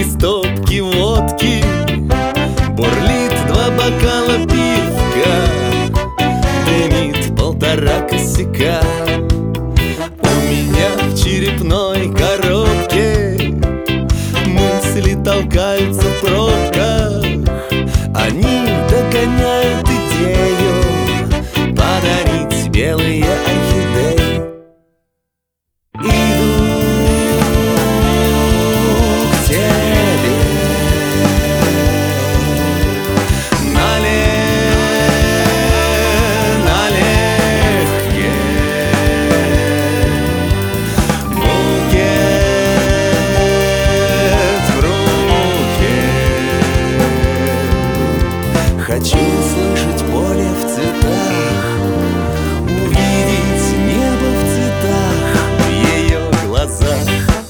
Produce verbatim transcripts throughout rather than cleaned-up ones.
три стопки водки, бурлит два бокала пивка, дымит полтора косяка. У меня в черепной коробке мысли толкаются в пробках. Они догоняют идею подарить белые орхидеи. Иду к тебе нале, налегке, букет в руке. Хочу услышать поле в цветах, увидеть небо в цветах в ее глазах.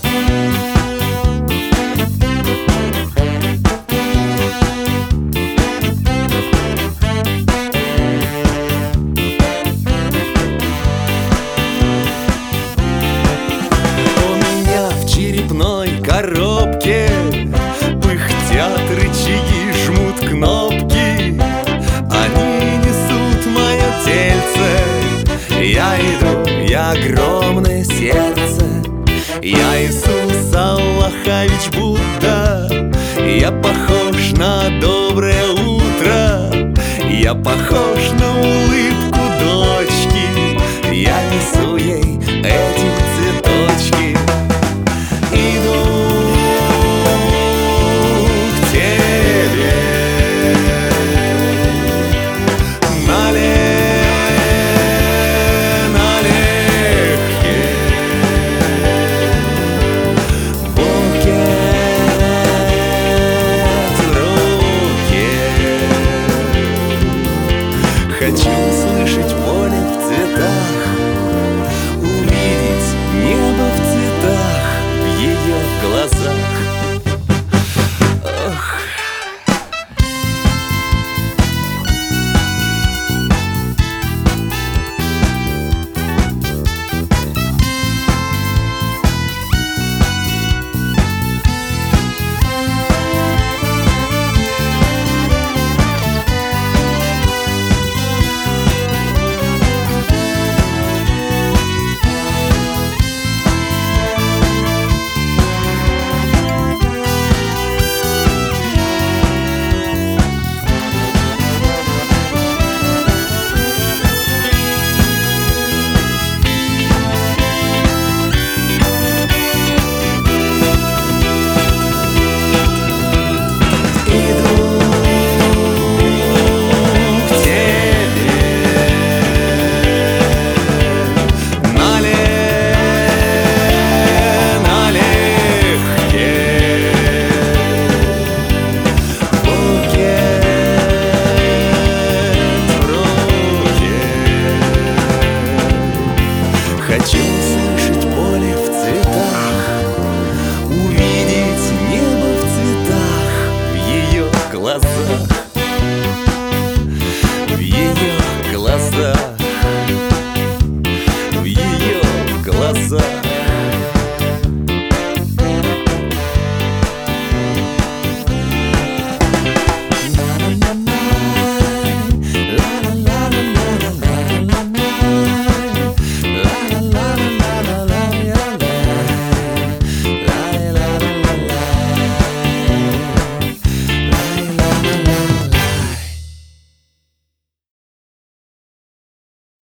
У меня в черепной коробке пыхтят рычаги, жмут кнопки. Они несут мое тельце. Я иду, я огромное сердце. Я Иисус Аллахович Будда. Я похож на доброе утро. Я похож на улыбку дочки. Я несу ей эти цветочки. Иду к тебе нале, налегке, букет в руке. Хочу услышать поле в цветах, увидеть небо в цветах в ее глазах. Ох. Хочу